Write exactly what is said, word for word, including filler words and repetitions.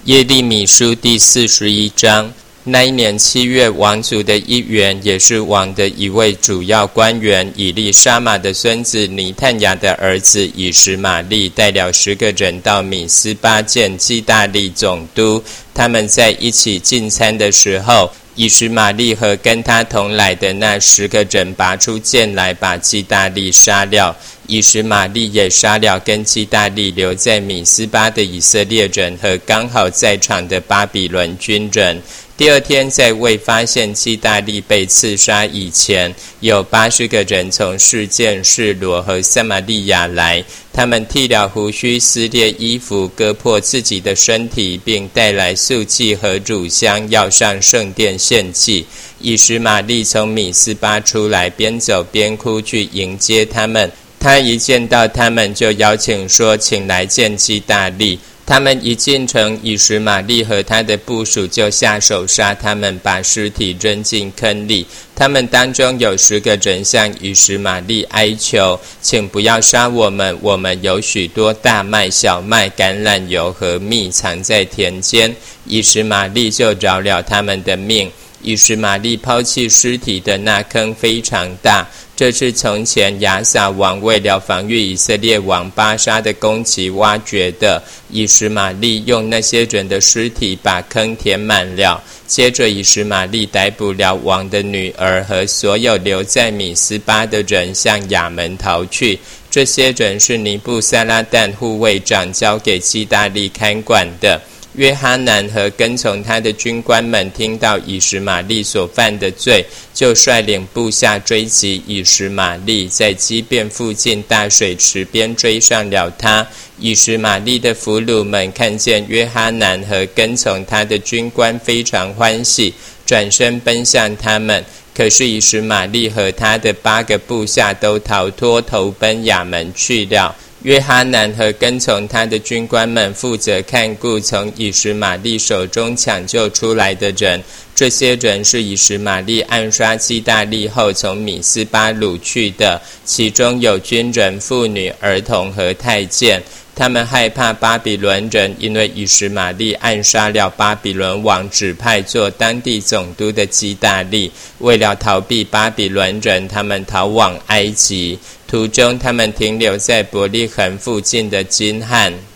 耶利米书第四十一章。那一年七月，王族的一员，也是王的一位主要官员，以利沙玛的孙子尼探雅的儿子以实玛利，带了十个人到米斯巴见基大利总督。他们在一起进餐的时候，以实玛利和跟他同来的那十个人拔出剑来，把基大利杀了。以实玛利也杀了跟基大利留在米斯巴的以色列人和刚好在场的巴比伦军人。第二天，在未发现基大利被刺杀以前，有八十个人从示剑、示罗和撒玛利亚来，他们剃了胡须，撕裂衣服，割破自己的身体，并带来素祭和乳香，要上圣殿献祭。以实玛利从米斯巴出来，边走边哭去迎接他们。他一见到他们，就邀请说：“请来见基大利。”他们一进城，以实玛利和他的部属就下手杀他们，把尸体扔进坑里。他们当中有十个人向以实玛利哀求：“请不要杀我们，我们有许多大麦、小麦、橄榄油和蜜藏在田间。”以实玛利就饶了他们的命。以实玛利抛弃尸体的那坑非常大，这是从前亚撒王为了防御以色列王巴沙的攻击挖掘的。以实玛利用那些人的尸体把坑填满了。接着以实玛利逮捕了王的女儿和所有留在米斯巴的人，向亚门逃去。这些人是尼布撒拉旦护卫长交给基大利看管的。约哈南和跟从他的军官们听到以实玛利所犯的罪，就率领部下追击以实玛利，在基遍附近大水池边追上了他。以实玛利的俘虏们看见约哈南和跟从他的军官，非常欢喜，转身奔向他们。可是以实玛利和他的八个部下都逃脱，投奔亚门去了。约哈南和跟从他的军官们负责看顾从以实玛利手中抢救出来的人。这些人是以实玛利暗杀基大利后从米斯巴掳去的，其中有军人、妇女、儿童和太监。他们害怕巴比伦人，因为以实玛利暗杀了巴比伦王指派做当地总督的基大利。为了逃避巴比伦人，他们逃往埃及。途中他们停留在伯利恒附近的金汉。